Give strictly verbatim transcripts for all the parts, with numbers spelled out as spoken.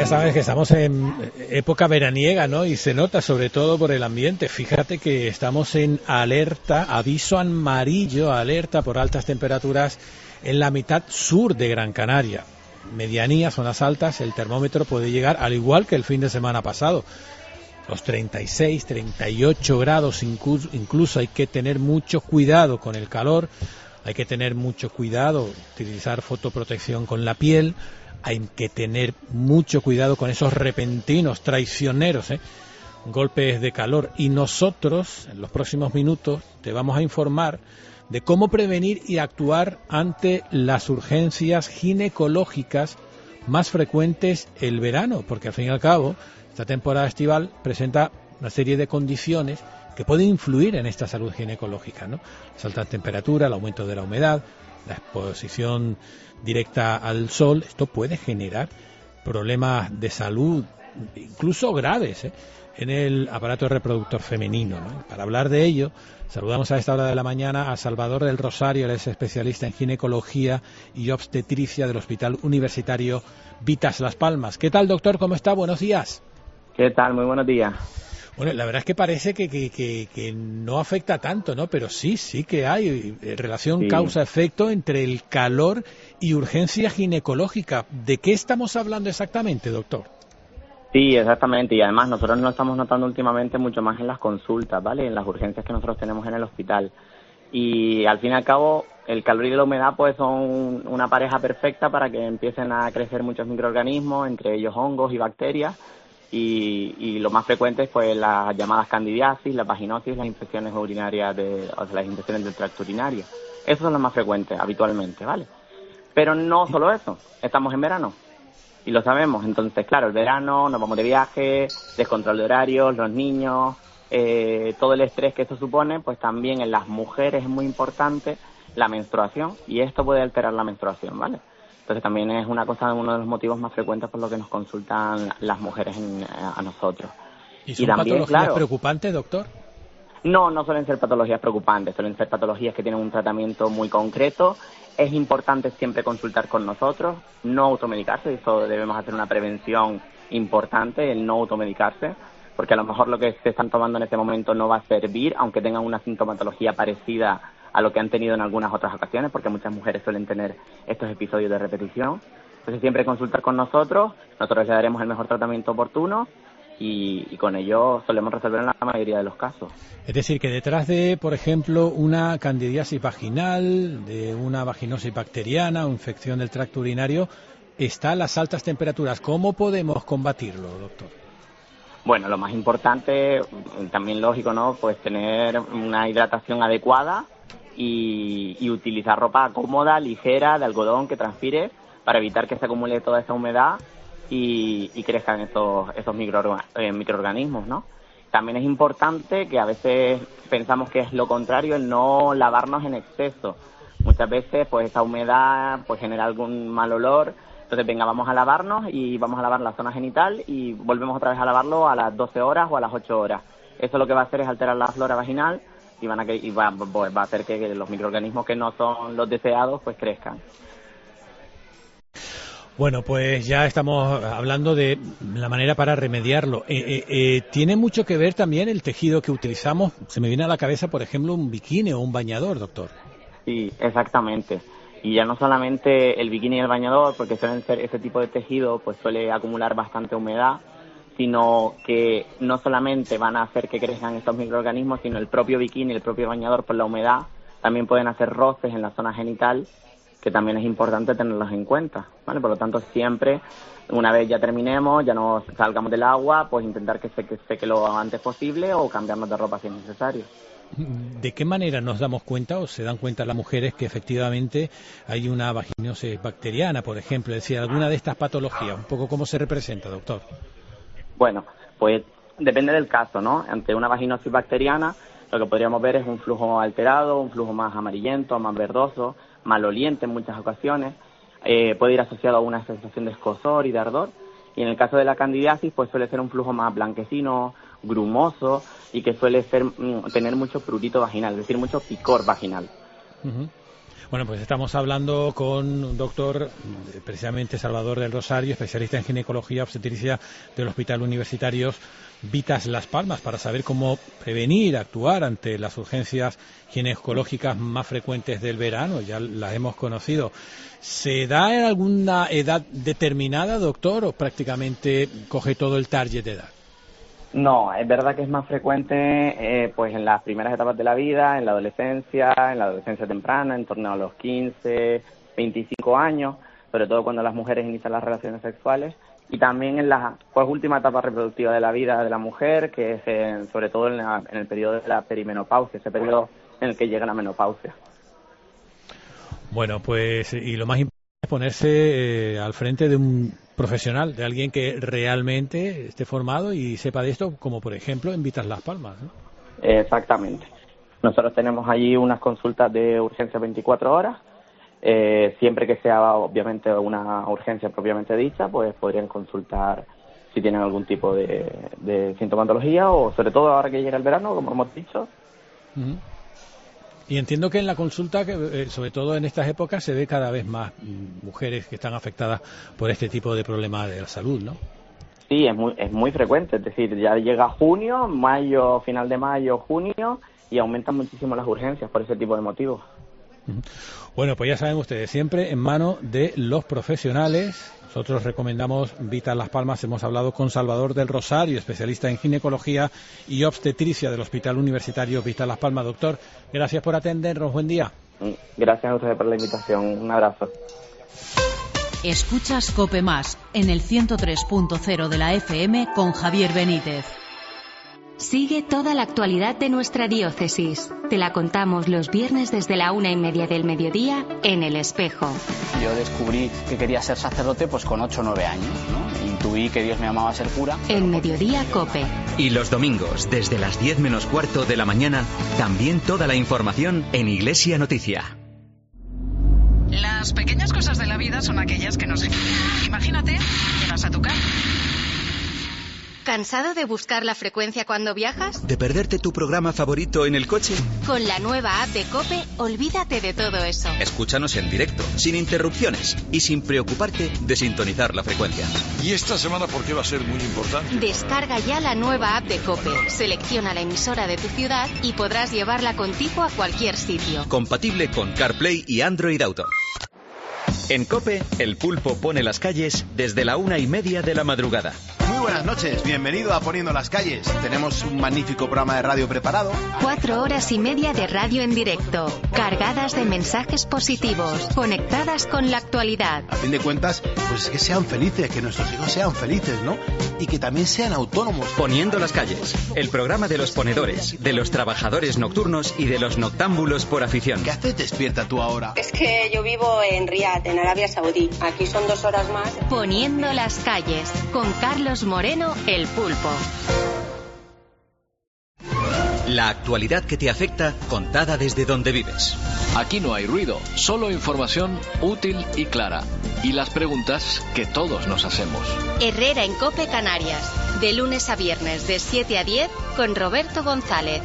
ya sabes que estamos en época veraniega, ¿no? Y se nota sobre todo por el ambiente. Fíjate que estamos en alerta, aviso amarillo, alerta por altas temperaturas en la mitad sur de Gran Canaria. Medianía, zonas altas, el termómetro puede llegar, al igual que el fin de semana pasado, los treinta y seis, treinta y ocho grados. Incluso, incluso hay que tener mucho cuidado con el calor, hay que tener mucho cuidado, utilizar fotoprotección con la piel. Hay que tener mucho cuidado con esos repentinos, traicioneros, ¿eh? golpes de calor. Y nosotros, en los próximos minutos, te vamos a informar de cómo prevenir y actuar ante las urgencias ginecológicas más frecuentes el verano, porque al fin y al cabo, esta temporada estival presenta una serie de condiciones que pueden influir en esta salud ginecológica, ¿no? Las altas temperaturas, el aumento de la humedad, la exposición directa al sol. Esto puede generar problemas de salud, incluso graves, ¿eh? en el aparato reproductor femenino, ¿no? Para hablar de ello, saludamos a esta hora de la mañana a Salvador del Rosario, él es especialista en ginecología y obstetricia del Hospital Universitario Vitas Las Palmas. ¿Qué tal, doctor? ¿Cómo está? Buenos días. ¿Qué tal? Muy buenos días. Bueno, la verdad es que parece que, que, que, que no afecta tanto, ¿no? Pero sí, sí que hay relación Sí. causa-efecto entre el calor y urgencia ginecológica. ¿De qué estamos hablando exactamente, doctor? Sí, exactamente. Y además nosotros lo estamos notando últimamente mucho más en las consultas, ¿vale? En las urgencias que nosotros tenemos en el hospital. Y al fin y al cabo, el calor y la humedad pues son una pareja perfecta para que empiecen a crecer muchos microorganismos, entre ellos hongos y bacterias. Y, y lo más frecuente es pues las llamadas candidiasis, la vaginosis, las infecciones urinarias, de, o sea, las infecciones del tracto urinario. Esos son los más frecuentes habitualmente, ¿vale? Pero no solo eso, estamos en verano y lo sabemos. Entonces, claro, el verano, nos vamos de viaje, descontrol de horarios, los niños, eh, todo el estrés que esto supone, pues también en las mujeres es muy importante la menstruación, y esto puede alterar la menstruación, ¿vale? Entonces también es una cosa, uno de los motivos más frecuentes por lo que nos consultan las mujeres en, a nosotros. ¿Y son y también, patologías claro, preocupantes, doctor? No, no suelen ser patologías preocupantes, suelen ser patologías que tienen un tratamiento muy concreto. Es importante siempre consultar con nosotros, no automedicarse, eso debemos hacer una prevención importante, el no automedicarse, porque a lo mejor lo que se están tomando en este momento no va a servir, aunque tengan una sintomatología parecida a lo que han tenido en algunas otras ocasiones, porque muchas mujeres suelen tener estos episodios de repetición. Entonces siempre consultar con nosotros, nosotros le daremos el mejor tratamiento oportuno y, y con ello solemos resolver en la mayoría de los casos. Es decir, que detrás de, por ejemplo, una candidiasis vaginal, de una vaginosis bacteriana o infección del tracto urinario, están las altas temperaturas. ¿Cómo podemos combatirlo, doctor? Bueno, lo más importante, también lógico, ¿no? Pues tener una hidratación adecuada y, y utilizar ropa cómoda, ligera, de algodón, que transpire, para evitar que se acumule toda esa humedad y, y crezcan esos, esos microorga, eh, microorganismos, ¿no? También es importante, que a veces pensamos que es lo contrario, el no lavarnos en exceso. Muchas veces pues esa humedad pues genera algún mal olor. Entonces, venga, vamos a lavarnos y vamos a lavar la zona genital y volvemos otra vez a lavarlo a las doce horas o a las ocho horas. Eso lo que va a hacer es alterar la flora vaginal y, van a que, y va, pues, va a hacer que los microorganismos que no son los deseados pues crezcan. Bueno, pues ya estamos hablando de la manera para remediarlo. Eh, eh, eh, ¿Tiene mucho que ver también el tejido que utilizamos? Se me viene a la cabeza, por ejemplo, un bikini o un bañador, doctor. Sí, exactamente. Y ya no solamente el bikini y el bañador, porque suelen ser ese tipo de tejido, pues suele acumular bastante humedad, sino que no solamente van a hacer que crezcan estos microorganismos, sino el propio bikini y el propio bañador, por la humedad, también pueden hacer roces en la zona genital, que también es importante tenerlos en cuenta, ¿vale? Por lo tanto, siempre, una vez ya terminemos, ya nos salgamos del agua, pues intentar que se que seque lo antes posible o cambiarnos de ropa si es necesario. ¿De qué manera nos damos cuenta o se dan cuenta las mujeres que efectivamente hay una vaginosis bacteriana, por ejemplo? Es decir, alguna de estas patologías, un poco cómo se representa, doctor. Bueno, pues depende del caso, ¿no? Ante una vaginosis bacteriana, lo que podríamos ver es un flujo alterado, un flujo más amarillento, más verdoso, maloliente en muchas ocasiones, eh, puede ir asociado a una sensación de escozor y de ardor, y en el caso de la candidiasis pues suele ser un flujo más blanquecino, grumoso, y que suele ser tener mucho prurito vaginal, es decir, mucho picor vaginal. Uh-huh. Bueno, pues estamos hablando con un doctor, precisamente Salvador del Rosario, especialista en ginecología obstetricia del Hospital Universitario Vitas Las Palmas, para saber cómo prevenir, actuar ante las urgencias ginecológicas más frecuentes del verano. Ya las hemos conocido. ¿Se da en alguna edad determinada, doctor, o prácticamente coge todo el target de edad? No, es verdad que es más frecuente eh, pues en las primeras etapas de la vida, en la adolescencia, en la adolescencia temprana, en torno a los quince, veinticinco años, sobre todo cuando las mujeres inician las relaciones sexuales, y también en la pues, última etapa reproductiva de la vida de la mujer, que es en, sobre todo en, la, en el periodo de la perimenopausia, ese periodo en el que llega la menopausia. Bueno, pues y lo más importante es ponerse eh, al frente de un profesional, de alguien que realmente esté formado y sepa de esto, como por ejemplo en Vitas Las Palmas, ¿no? Exactamente. Nosotros tenemos allí unas consultas de urgencia veinticuatro horas. Eh, siempre que sea obviamente una urgencia propiamente dicha, pues podrían consultar si tienen algún tipo de, de sintomatología, o sobre todo ahora que llega el verano, como hemos dicho. Uh-huh. Y entiendo que en la consulta, que eh, sobre todo en estas épocas, se ve cada vez más mm, mujeres que están afectadas por este tipo de problemas de la salud, ¿no? Sí, es muy, es muy frecuente, es decir, ya llega junio, mayo, final de mayo, junio, y aumentan muchísimo las urgencias por ese tipo de motivos. Bueno, pues ya saben ustedes, siempre en manos de los profesionales. Nosotros recomendamos Vitas Las Palmas. Hemos hablado con Salvador del Rosario, especialista en ginecología y obstetricia del Hospital Universitario Vitas Las Palmas. Doctor, gracias por atendernos. Buen día. Gracias a ustedes por la invitación. Un abrazo. Escuchas COPE Más en el ciento tres punto cero de la F M con Javier Benítez. Sigue toda la actualidad de nuestra diócesis. Te la contamos los viernes desde la una y media del mediodía en El Espejo. Yo descubrí que quería ser sacerdote pues con ocho o nueve años, ¿no? Intuí que Dios me llamaba a ser cura. En Mediodía Cope. Y los domingos, desde las diez menos cuarto de la mañana, también toda la información en Iglesia Noticia. Las pequeñas cosas de la vida son aquellas que nos... Imagínate, llegas a tu casa. ¿Cansado de buscar la frecuencia cuando viajas? ¿De perderte tu programa favorito en el coche? Con la nueva app de COPE, olvídate de todo eso. Escúchanos en directo, sin interrupciones y sin preocuparte de sintonizar la frecuencia. ¿Y esta semana por qué va a ser muy importante? Descarga ya la nueva app de COPE, selecciona la emisora de tu ciudad y podrás llevarla contigo a cualquier sitio. Compatible con CarPlay y Android Auto. En COPE, el pulpo pone las calles desde la una y media de la madrugada. Muy buenas noches, bienvenido a Poniendo las Calles. Tenemos un magnífico programa de radio preparado. Cuatro horas y media de radio en directo, cargadas de mensajes positivos, conectadas con la actualidad. A fin de cuentas, pues que sean felices, que nuestros hijos sean felices, ¿no? Y que también sean autónomos. Poniendo las Calles, el programa de los ponedores, de los trabajadores nocturnos y de los noctámbulos por afición. ¿Qué haces despierta tú ahora? Es que yo vivo en Riad, en Arabia Saudí. Aquí son dos horas más. Poniendo las Calles, con Carlos Moreno, el pulpo. La actualidad que te afecta, contada desde donde vives. Aquí no hay ruido, solo información útil y clara. Y las preguntas que todos nos hacemos. Herrera en COPE Canarias, de lunes a viernes de siete a diez con Roberto González.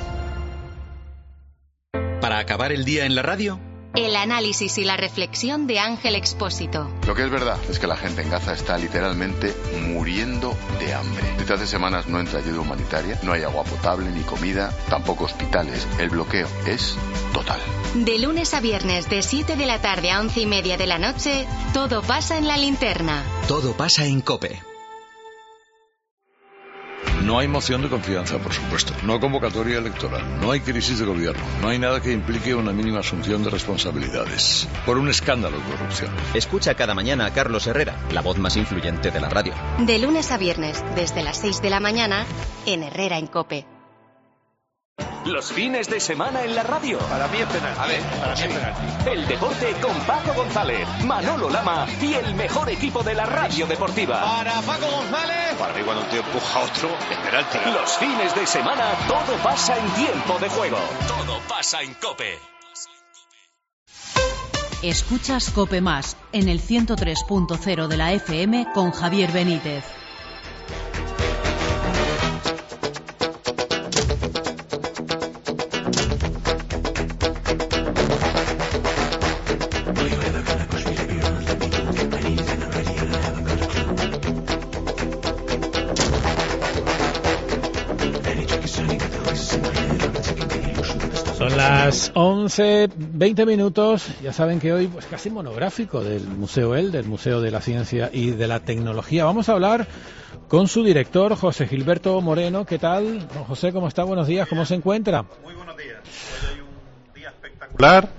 Para acabar el día en la radio, el análisis y la reflexión de Ángel Expósito. Lo que es verdad es que la gente en Gaza está literalmente muriendo de hambre. Desde hace semanas no entra ayuda humanitaria, no hay agua potable ni comida, tampoco hospitales. El bloqueo es total. De lunes a viernes de siete de la tarde a once y media de la noche, todo pasa en la linterna. Todo pasa en COPE. No hay moción de confianza, por supuesto. No convocatoria electoral. No hay crisis de gobierno. No hay nada que implique una mínima asunción de responsabilidades. Por un escándalo de corrupción. Escucha cada mañana a Carlos Herrera, la voz más influyente de la radio. De lunes a viernes, desde las seis de la mañana, en Herrera en COPE. Los fines de semana en la radio. Para mí es penalti. A ver, para mí es penalti. El deporte con Paco González, Manolo Lama y el mejor equipo de la radio deportiva. Para Paco González. Para mí cuando un tío empuja a otro, es penalti. Los fines de semana todo pasa en tiempo de juego. Todo pasa en COPE. Escuchas COPE Más en el ciento tres punto cero de la F M con Javier Benítez. Son las once veinte minutos. Ya saben que hoy pues casi monográfico del Museo El, del Museo de la Ciencia y de la Tecnología. Vamos a hablar con su director, José Gilberto Moreno. ¿Qué tal? Don José, ¿cómo está? Buenos días, ¿cómo se encuentra? Muy buenos días. Hoy hay un día espectacular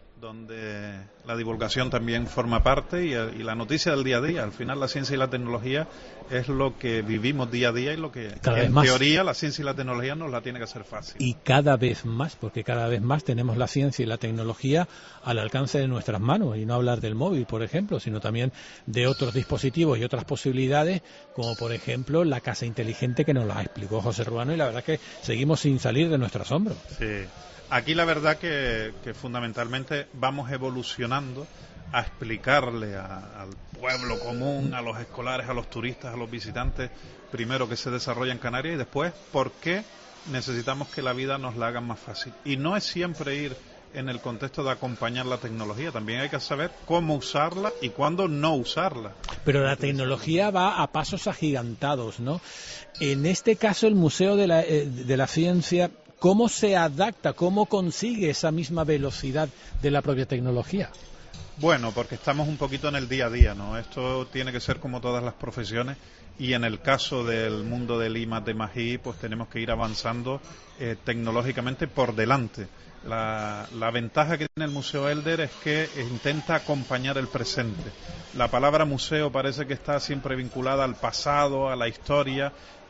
donde la divulgación también forma parte y, y la noticia del día a día. Al final la ciencia y la tecnología es lo que vivimos día a día y lo que cada en vez más. teoría la ciencia y la tecnología nos la tiene que hacer fácil. Y cada vez más, porque cada vez más tenemos la ciencia y la tecnología al alcance de nuestras manos, y no hablar del móvil, por ejemplo, sino también de otros dispositivos y otras posibilidades, como por ejemplo la casa inteligente que nos la explicó José Ruano, y la verdad es que seguimos sin salir de nuestro asombro. Sí. Aquí la verdad que, que fundamentalmente vamos evolucionando a explicarle a, al pueblo común, a los escolares, a los turistas, a los visitantes, primero que se desarrolla en Canarias y después por qué necesitamos que la vida nos la hagan más fácil. Y no es siempre ir en el contexto de acompañar la tecnología, también hay que saber cómo usarla y cuándo no usarla. Pero la tecnología va a pasos agigantados, ¿no? En este caso el Museo de la, eh, de la Ciencia, ¿cómo se adapta, cómo consigue esa misma velocidad de la propia tecnología? Bueno, porque estamos un poquito en el día a día, ¿no? Esto tiene que ser como todas las profesiones y en el caso del mundo del I más D más I, pues tenemos que ir avanzando eh, tecnológicamente por delante. La, la ventaja que tiene el Museo Elder es que intenta acompañar el presente. La palabra museo parece que está siempre vinculada al pasado, a la historia,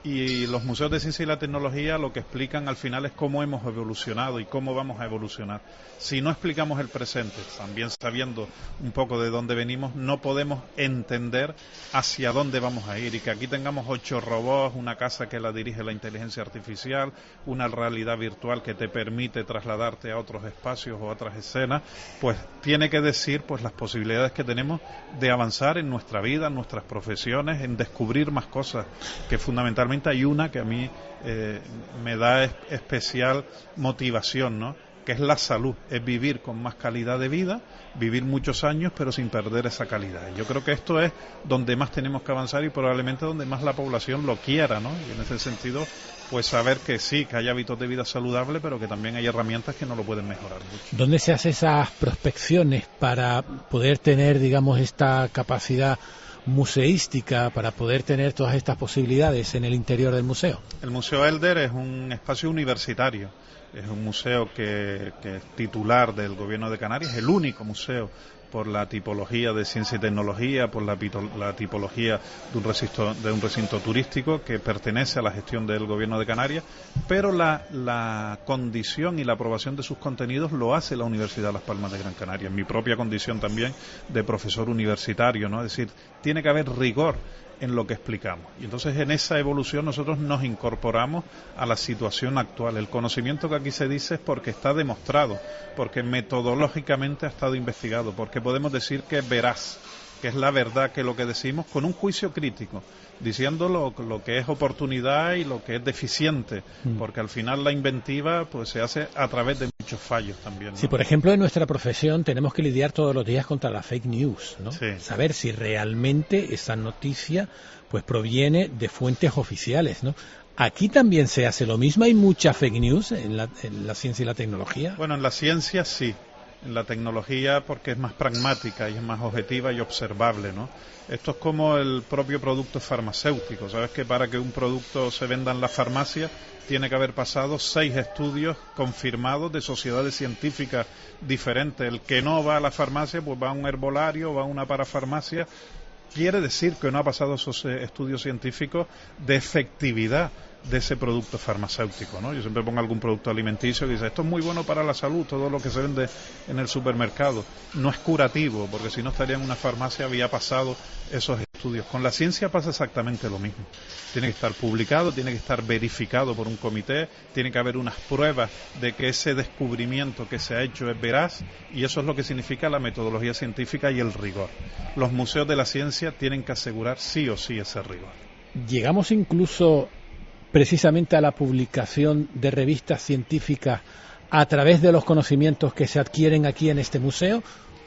y los museos de ciencia y la tecnología lo que explican al final es cómo hemos evolucionado y cómo vamos a evolucionar. Si no explicamos el presente, también sabiendo un poco de dónde venimos, no podemos entender hacia dónde vamos a ir. Y que aquí tengamos ocho robots, una casa que la dirige la inteligencia artificial, una realidad virtual que te permite trasladarte a otros espacios o a otras escenas, pues tiene que decir pues las posibilidades que tenemos de avanzar en nuestra vida, en nuestras profesiones, en descubrir más cosas, que fundamentalmente hay una que a mí eh, me da es, especial motivación, ¿no? Que es la salud, es vivir con más calidad de vida, vivir muchos años pero sin perder esa calidad. Yo creo que esto es donde más tenemos que avanzar y probablemente donde más la población lo quiera, ¿no? Y en ese sentido, pues saber que sí, que hay hábitos de vida saludables, pero que también hay herramientas que no lo pueden mejorar mucho. ¿Dónde se hacen esas prospecciones para poder tener, digamos, esta capacidad museística, para poder tener todas estas posibilidades en el interior del museo? El Museo Elder es un espacio universitario, es un museo que, que es titular del Gobierno de Canarias, es el único museo por la tipología de ciencia y tecnología, por la, la tipología de un, recinto, de un recinto turístico que pertenece a la gestión del Gobierno de Canarias, pero la, la condición y la aprobación de sus contenidos lo hace la Universidad de Las Palmas de Gran Canaria, en mi propia condición también de profesor universitario, ¿no? Es decir, tiene que haber rigor en lo que explicamos. Y entonces en esa evolución nosotros nos incorporamos a la situación actual. El conocimiento que aquí se dice es porque está demostrado, porque metodológicamente ha estado investigado, porque podemos decir que es veraz, que es la verdad, que lo que decimos con un juicio crítico, diciendo lo, lo que es oportunidad y lo que es deficiente, mm. porque al final la inventiva pues se hace a través de muchos fallos también, ¿no? Sí, por ejemplo, en nuestra profesión tenemos que lidiar todos los días contra la fake news, ¿no? Sí. Saber si realmente esa noticia pues proviene de fuentes oficiales, ¿no? Aquí también se hace lo mismo, hay mucha fake news en la, en la ciencia y la tecnología. Bueno, en la ciencia sí. En la tecnología porque es más pragmática y es más objetiva y observable, ¿no? Esto es como el propio producto farmacéutico. Sabes que para que un producto se venda en la farmacia tiene que haber pasado seis estudios confirmados de sociedades científicas diferentes. El que no va a la farmacia pues va a un herbolario, va a una parafarmacia. Quiere decir que no ha pasado esos estudios científicos de efectividad de ese producto farmacéutico, ¿no? Yo siempre pongo algún producto alimenticio que dice, esto es muy bueno para la salud, todo lo que se vende en el supermercado. No es curativo, porque si no estaría en una farmacia, había pasado esos estudios. Con la ciencia pasa exactamente lo mismo. Tiene que estar publicado, tiene que estar verificado por un comité, tiene que haber unas pruebas de que ese descubrimiento que se ha hecho es veraz, y eso es lo que significa la metodología científica y el rigor. Los museos de la ciencia tienen que asegurar sí o sí ese rigor. Llegamos incluso precisamente a la publicación de revistas científicas a través de los conocimientos que se adquieren aquí en este museo,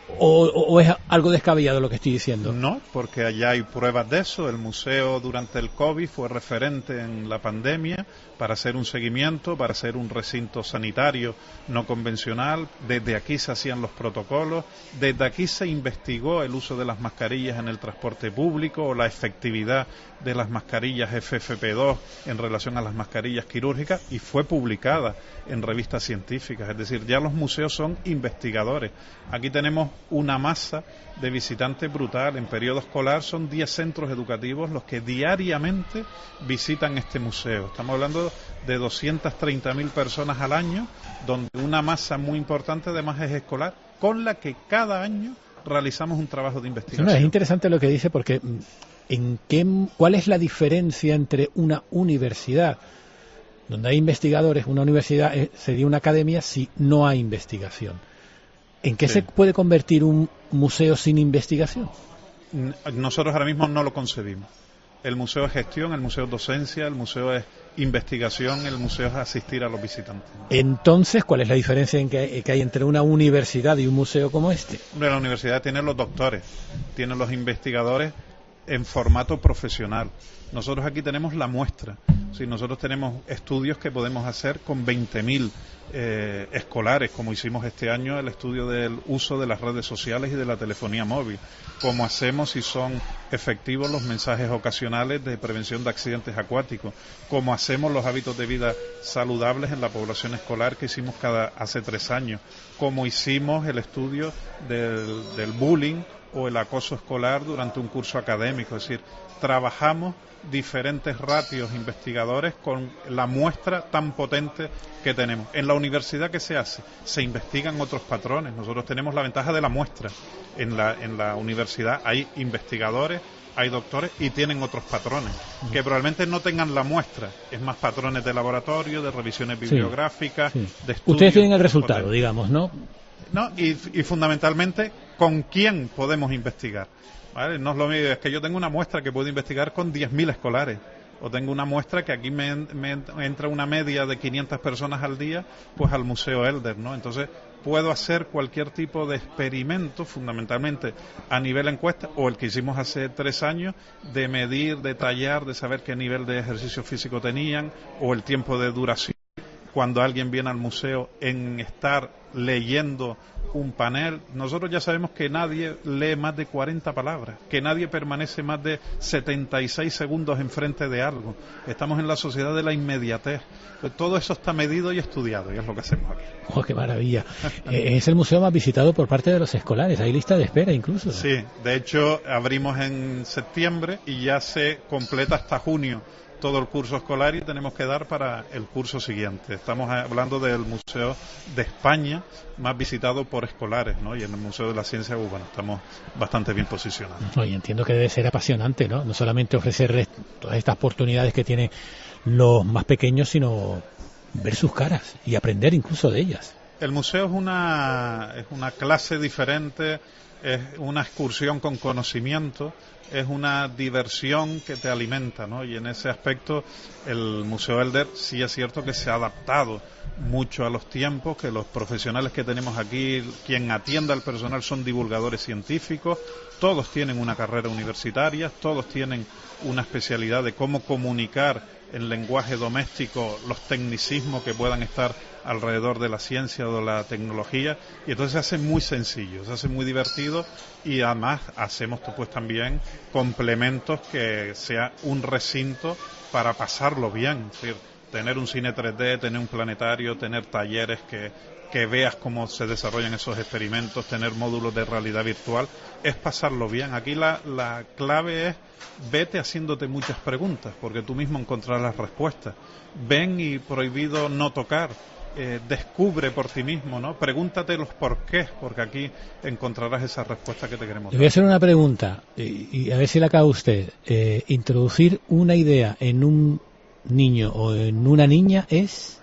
¿O, o es algo descabellado lo que estoy diciendo? No, porque allá hay pruebas de eso. El museo durante el COVID fue referente en la pandemia para hacer un seguimiento, para hacer un recinto sanitario no convencional. Desde aquí se hacían los protocolos, desde aquí se investigó el uso de las mascarillas en el transporte público o la efectividad de las mascarillas F F P dos en relación a las mascarillas quirúrgicas y fue publicada en revistas científicas. Es decir, ya los museos son investigadores. Aquí tenemos una masa de visitantes brutal. En periodo escolar son diez centros educativos los que diariamente visitan este museo. Estamos hablando de doscientas treinta mil personas al año, donde una masa muy importante además es escolar, con la que cada año realizamos un trabajo de investigación. No, es interesante lo que dice porque ¿en qué, ¿cuál es la diferencia entre una universidad donde hay investigadores? Una universidad sería una academia si no hay investigación. ¿En qué sí. se puede convertir un museo sin investigación? Nosotros ahora mismo no lo concebimos. El museo es gestión, el museo es docencia, el museo es investigación, el museo es asistir a los visitantes. Entonces, ¿cuál es la diferencia en que hay, que hay entre una universidad y un museo como este? Hombre, la universidad tiene los doctores, tiene los investigadores en formato profesional. Nosotros aquí tenemos la muestra. Sí, nosotros tenemos estudios que podemos hacer con veinte mil eh, escolares, como hicimos este año el estudio del uso de las redes sociales y de la telefonía móvil, como hacemos si son efectivos los mensajes ocasionales de prevención de accidentes acuáticos, como hacemos los hábitos de vida saludables en la población escolar que hicimos cada hace tres años, como hicimos el estudio del, del bullying o el acoso escolar durante un curso académico. Es decir, trabajamos diferentes ratios investigadores con la muestra tan potente que tenemos. En la universidad, ¿qué se hace? Se investigan otros patrones. Nosotros tenemos la ventaja de la muestra. En la, en la universidad hay investigadores, hay doctores y tienen otros patrones, que probablemente no tengan la muestra. Es más patrones de laboratorio, de revisiones bibliográficas, sí, sí. de estudios. Ustedes tienen el resultado, potentes. digamos, ¿no? No, y, y fundamentalmente, ¿con quién podemos investigar? ¿Vale? No es lo mismo, es que yo tengo una muestra que puedo investigar con diez mil escolares, o tengo una muestra que aquí me, me entra una media de quinientas personas al día, pues al Museo Elder, ¿no? Entonces, puedo hacer cualquier tipo de experimento, fundamentalmente a nivel encuesta, o el que hicimos hace tres años, de medir, detallar, de saber qué nivel de ejercicio físico tenían, o el tiempo de duración. Cuando alguien viene al museo en estar leyendo un panel, nosotros ya sabemos que nadie lee más de cuarenta palabras, que nadie permanece más de setenta y seis segundos enfrente de algo. Estamos en la sociedad de la inmediatez. Pues todo eso está medido y estudiado, y es lo que hacemos aquí. ¡Oh, qué maravilla! eh, es el museo más visitado por parte de los escolares, hay lista de espera incluso. Sí, de hecho abrimos en septiembre y ya se completa hasta junio todo el curso escolar y tenemos que dar para el curso siguiente. Estamos hablando del museo de España más visitado por escolares, ¿no? Y en el Museo de la Ciencia, bueno, estamos bastante bien posicionados. No, y entiendo que debe ser apasionante, ¿no? No solamente ofrecer todas estas oportunidades que tienen los más pequeños, sino ver sus caras y aprender incluso de ellas. El museo es una, es una clase diferente, es una excursión con conocimiento, es una diversión que te alimenta, ¿no? Y en ese aspecto el Museo Elder sí es cierto que se ha adaptado mucho a los tiempos, que los profesionales que tenemos aquí, quien atiende al personal son divulgadores científicos, todos tienen una carrera universitaria, todos tienen una especialidad de cómo comunicar en lenguaje doméstico los tecnicismos que puedan estar alrededor de la ciencia o de la tecnología, y entonces se hace muy sencillo, se hace muy divertido, y además hacemos pues también complementos que sea un recinto para pasarlo bien, es decir, tener un cine tres D, tener un planetario, tener talleres que, que veas cómo se desarrollan esos experimentos, tener módulos de realidad virtual, es pasarlo bien. Aquí la, la clave es vete haciéndote muchas preguntas, porque tú mismo encontrarás las respuestas. Ven y prohibido no tocar. Eh, descubre por ti mismo, ¿no? Pregúntate los porqués, porque aquí encontrarás esa respuesta que te queremos dar. Le voy a hacer una pregunta, y, y a ver si la acaba usted. Eh, introducir una idea en un niño o en una niña es...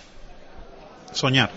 soñar.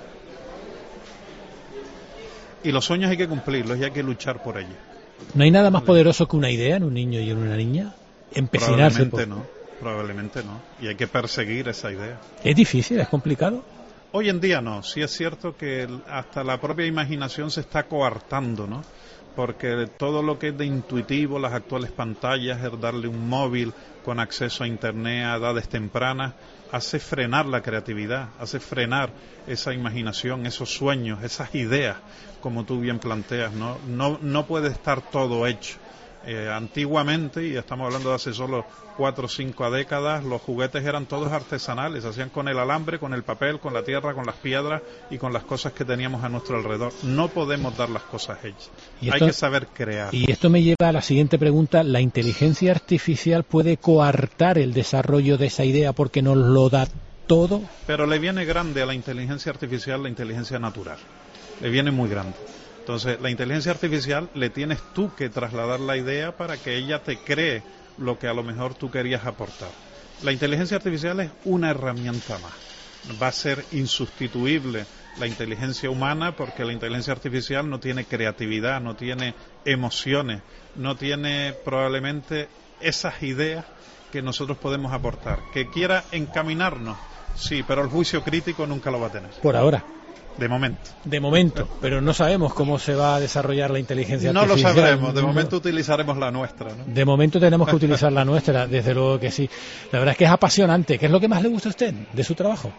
Y los sueños hay que cumplirlos y hay que luchar por ellos. ¿No hay nada más poderoso que una idea en un niño y en una niña? Empecinarse. Probablemente por... no, probablemente no. Y hay que perseguir esa idea. ¿Es difícil? ¿Es complicado? Hoy en día no, sí es cierto que el, hasta la propia imaginación se está coartando, ¿no? Porque todo lo que es de intuitivo, las actuales pantallas, el darle un móvil con acceso a internet a edades tempranas, hace frenar la creatividad, hace frenar esa imaginación, esos sueños, esas ideas, como tú bien planteas, ¿no? No, no puede estar todo hecho. Eh, antiguamente, y estamos hablando de hace solo cuatro o cinco décadas, los juguetes eran todos artesanales, se hacían con el alambre, con el papel, con la tierra, con las piedras y con las cosas que teníamos a nuestro alrededor. No podemos dar las cosas hechas, esto, hay que saber crear. Y esto me lleva a la siguiente pregunta: ¿la inteligencia artificial puede coartar el desarrollo de esa idea porque nos lo da todo? Pero le viene grande a la inteligencia artificial la inteligencia natural, le viene muy grande. Entonces, la inteligencia artificial le tienes tú que trasladar la idea para que ella te cree lo que a lo mejor tú querías aportar. La inteligencia artificial es una herramienta más. Va a ser insustituible la inteligencia humana porque la inteligencia artificial no tiene creatividad, no tiene emociones, no tiene probablemente esas ideas que nosotros podemos aportar. Que quiera encaminarnos, sí, pero el juicio crítico nunca lo va a tener. Por ahora. De momento. De momento, pero no sabemos cómo se va a desarrollar la inteligencia no artificial. No lo sabremos, de momento utilizaremos la nuestra, ¿no? De momento tenemos que utilizar la nuestra, desde luego que sí. La verdad es que es apasionante. ¿Qué es lo que más le gusta a usted de su trabajo?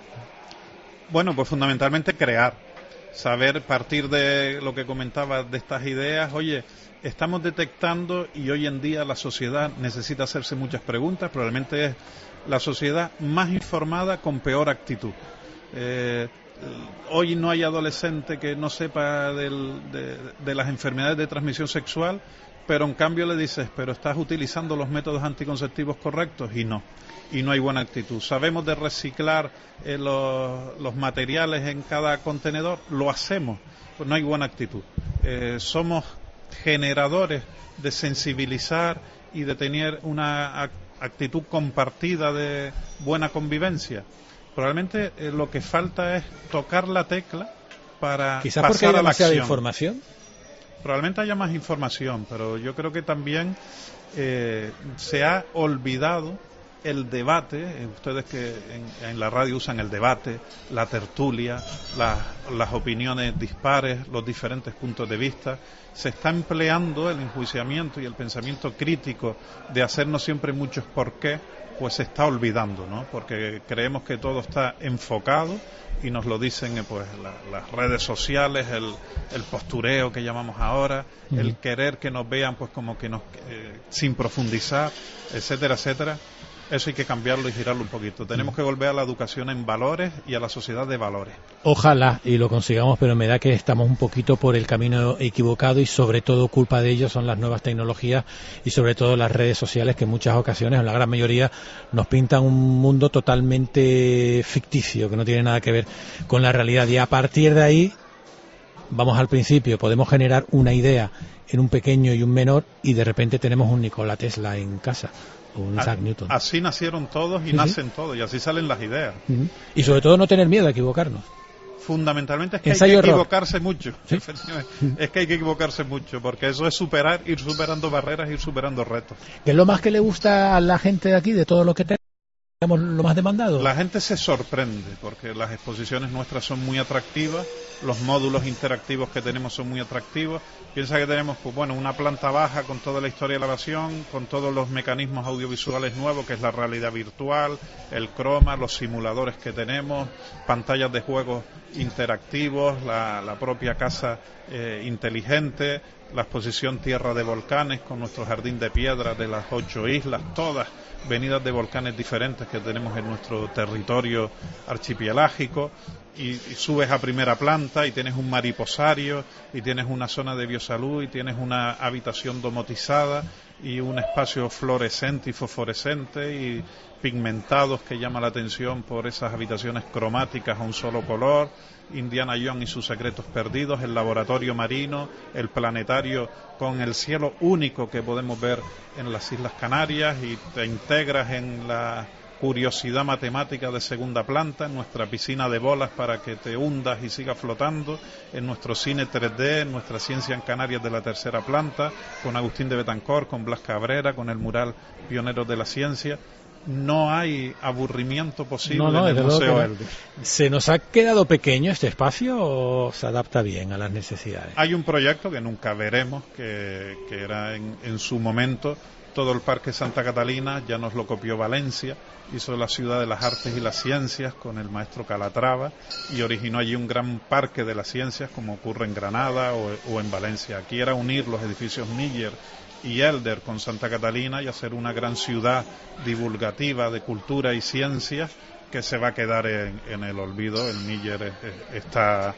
Bueno, pues fundamentalmente crear, saber partir de lo que comentaba de estas ideas. Oye, estamos detectando y hoy en día la sociedad necesita hacerse muchas preguntas, probablemente es la sociedad más informada con peor actitud. Eh, Hoy no hay adolescente que no sepa del, de, de las enfermedades de transmisión sexual, pero en cambio le dices, pero estás utilizando los métodos anticonceptivos correctos, y no, y no hay buena actitud. Sabemos de reciclar eh, los, los materiales en cada contenedor, lo hacemos, pues no hay buena actitud. Eh, somos generadores de sensibilizar y de tener una actitud compartida de buena convivencia. Probablemente eh, lo que falta es tocar la tecla para quizás pasar porque hay a la demasiada acción. información. Probablemente haya más información, pero yo creo que también eh, se ha olvidado el debate. eh, ustedes que en, en la radio usan el debate, la tertulia, la, las opiniones dispares, los diferentes puntos de vista. Se está empleando el enjuiciamiento y el pensamiento crítico de hacernos siempre muchos por qué, pues se está olvidando, ¿no? Porque creemos que todo está enfocado y nos lo dicen eh, pues la, las redes sociales, el, el postureo que llamamos ahora, uh-huh. el querer que nos vean pues como que nos eh, sin profundizar, etcétera, etcétera. Eso hay que cambiarlo y girarlo un poquito. Tenemos que volver a la educación en valores y a la sociedad de valores. Ojalá y lo consigamos, pero me da que estamos un poquito por el camino equivocado y sobre todo culpa de ello son las nuevas tecnologías y sobre todo las redes sociales que en muchas ocasiones, en la gran mayoría, nos pintan un mundo totalmente ficticio que no tiene nada que ver con la realidad. Y a partir de ahí, vamos al principio, podemos generar una idea en un pequeño y un menor y de repente tenemos un Nikola Tesla en casa. Un Isaac Newton. Así nacieron todos y sí, nacen sí. todos y así salen las ideas. Uh-huh. Y sobre todo no tener miedo a equivocarnos. Fundamentalmente es que Ensayo hay que error. equivocarse mucho. ¿Sí? Es que hay que equivocarse mucho porque eso es superar, ir superando barreras, ir superando retos. ¿Qué es lo más que le gusta a la gente de aquí de todo lo que tenemos, lo más demandado? La gente se sorprende porque las exposiciones nuestras son muy atractivas, los módulos interactivos que tenemos son muy atractivos. Piensa que tenemos pues bueno una planta baja con toda la historia de la grabación, con todos los mecanismos audiovisuales nuevos que es la realidad virtual, el croma, los simuladores que tenemos, pantallas de juegos interactivos, la, la propia casa eh, inteligente, la exposición Tierra de Volcanes con nuestro jardín de piedras de las ocho islas, todas venidas de volcanes diferentes que tenemos en nuestro territorio archipelágico. Y, y subes a primera planta y tienes un mariposario y tienes una zona de biosalud y tienes una habitación domotizada y un espacio fluorescente y fosforescente y pigmentados que llama la atención por esas habitaciones cromáticas a un solo color, Indiana Jones y sus secretos perdidos, el laboratorio marino, el planetario con el cielo único que podemos ver en las Islas Canarias y te integras en la curiosidad matemática de segunda planta, en nuestra piscina de bolas para que te hundas y sigas flotando, en nuestro cine tres D, en nuestra ciencia en Canarias de la tercera planta, con Agustín de Betancourt, con Blas Cabrera, con el mural Pioneros de la Ciencia. no hay aburrimiento posible no, no, en el Museo Elder. ¿Se nos ha quedado pequeño este espacio o se adapta bien a las necesidades? Hay un proyecto que nunca veremos, que, que era en, en su momento todo el Parque Santa Catalina, ya nos lo copió Valencia, hizo la ciudad de las artes y las ciencias con el maestro Calatrava y originó allí un gran parque de las ciencias como ocurre en Granada o, o en Valencia. Aquí era unir los edificios Miller y Elder con Santa Catalina y hacer una gran ciudad divulgativa de cultura y ciencias que se va a quedar en, en el olvido. El Miller es, es, está eh,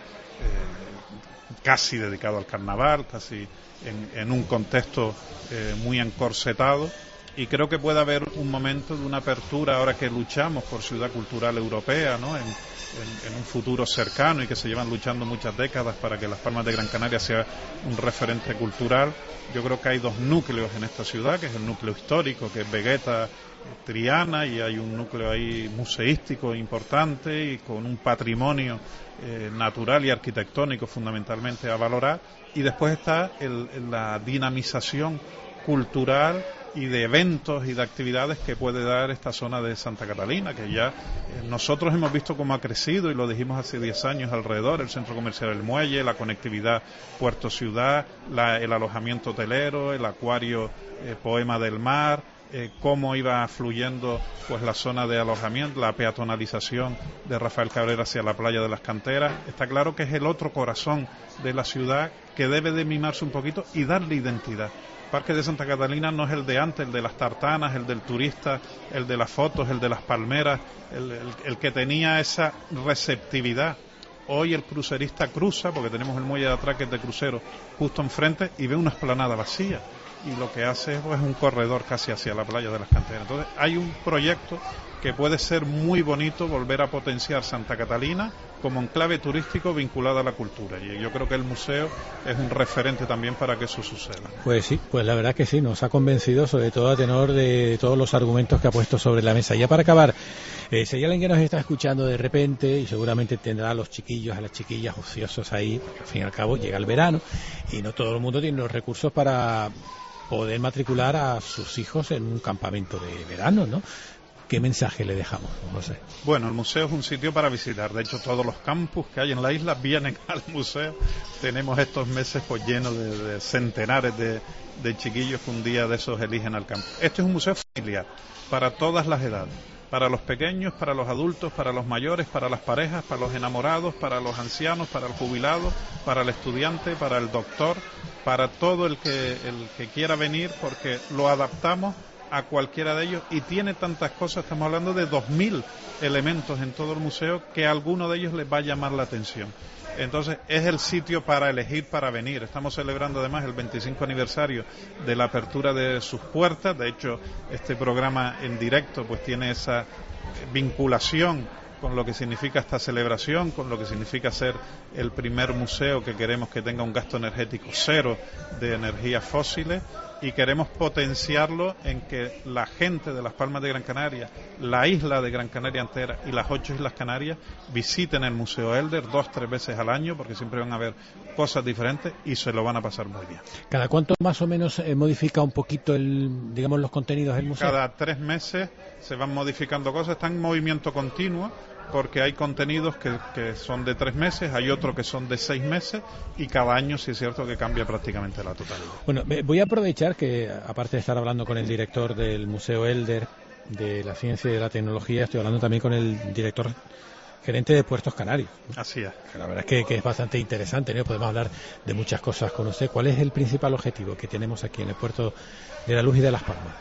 casi dedicado al carnaval, casi en, en un contexto eh, muy encorsetado, y creo que puede haber un momento de una apertura ahora que luchamos por ciudad cultural europea, ¿no? en, en, en un futuro cercano, y que se llevan luchando muchas décadas para que Las Palmas de Gran Canaria sea un referente cultural. Yo creo que hay dos núcleos en esta ciudad, que es el núcleo histórico, que es Vegueta, Triana, y hay un núcleo ahí museístico importante y con un patrimonio eh, natural y arquitectónico fundamentalmente a valorar, y después está el, la dinamización cultural y de eventos y de actividades que puede dar esta zona de Santa Catalina, que ya eh, nosotros hemos visto cómo ha crecido, y lo dijimos hace diez años alrededor, el centro comercial del Muelle, la conectividad puerto-ciudad, la, el alojamiento hotelero, el acuario eh, Poema del Mar, eh, cómo iba fluyendo pues la zona de alojamiento, la peatonalización de Rafael Cabrera hacia la playa de las Canteras. Está claro que es el otro corazón de la ciudad que debe de mimarse un poquito y darle identidad. El Parque de Santa Catalina no es el de antes, el de las tartanas, el del turista, el de las fotos, el de las palmeras, el, el, el que tenía esa receptividad. Hoy el crucerista cruza, porque tenemos el muelle de atraques de crucero justo enfrente, y ve una explanada vacía, y lo que hace es pues, un corredor casi hacia la playa de las Canteras. Entonces hay un proyecto que puede ser muy bonito, volver a potenciar Santa Catalina como enclave turístico vinculado a la cultura, y yo creo que el museo es un referente también para que eso suceda. Pues sí, pues la verdad que sí, nos ha convencido, sobre todo a tenor de todos los argumentos que ha puesto sobre la mesa. Ya para acabar, eh, si hay alguien que nos está escuchando de repente, y seguramente tendrá a los chiquillos, a las chiquillas ociosos ahí, porque al fin y al cabo llega el verano y no todo el mundo tiene los recursos para poder matricular a sus hijos en un campamento de verano, ¿no? ¿Qué mensaje le dejamos, José? Bueno, el museo es un sitio para visitar. De hecho, todos los campus que hay en la isla vienen al museo. Tenemos estos meses pues llenos de, de centenares de, de chiquillos que un día de esos eligen al campo. Este es un museo familiar, para todas las edades. Para los pequeños, para los adultos, para los mayores, para las parejas, para los enamorados, para los ancianos, para el jubilado, para el estudiante, para el doctor, para todo el que, el que quiera venir, porque lo adaptamos a cualquiera de ellos, y tiene tantas cosas, estamos hablando de dos mil elementos en todo el museo, que a alguno de ellos les va a llamar la atención. Entonces es el sitio para elegir para venir. Estamos celebrando además el veinticinco aniversario de la apertura de sus puertas. De hecho, este programa en directo pues tiene esa vinculación con lo que significa esta celebración, con lo que significa ser el primer museo que queremos que tenga un gasto energético cero de energías fósiles, y queremos potenciarlo en que la gente de Las Palmas de Gran Canaria, la isla de Gran Canaria entera y las ocho Islas Canarias visiten el Museo Elder dos, tres veces al año, porque siempre van a ver cosas diferentes y se lo van a pasar muy bien. ¿Cada cuánto más o menos eh, modifica un poquito el, digamos, los contenidos del museo? Cada tres meses se van modificando cosas, está en movimiento continuo, porque hay contenidos que, que son de tres meses, hay otros que son de seis meses, y cada año sí es cierto que cambia prácticamente la totalidad. Bueno, voy a aprovechar que, aparte de estar hablando con el director del Museo Elder, de la ciencia y de la tecnología, estoy hablando también con el director gerente de Puertos Canarios. Así es. La verdad es que, que es bastante interesante, ¿no? Podemos hablar de muchas cosas con usted. ¿Cuál es el principal objetivo que tenemos aquí en el Puerto de la Luz y de Las Palmas?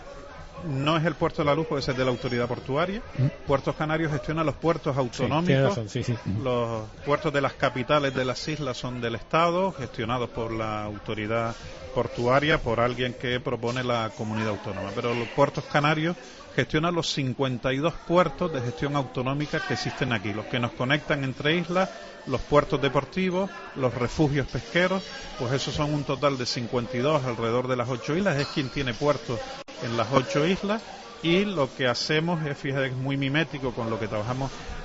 No es el Puerto de la Luz, puede ser de la autoridad portuaria. ¿Mm? Puertos Canarios gestiona los puertos autonómicos. Sí, tiene razón, sí, sí. Los puertos de las capitales de las islas son del Estado, gestionados por la autoridad portuaria, por alguien que propone la comunidad autónoma. Pero los Puertos Canarios gestionan los cincuenta y dos puertos de gestión autonómica que existen aquí, los que nos conectan entre islas, los puertos deportivos, los refugios pesqueros. Pues esos son un total de cincuenta y dos alrededor de las ocho islas. Es quien tiene puertos en las ocho islas, y lo que hacemos es, fíjate, es muy mimético con lo que trabajamos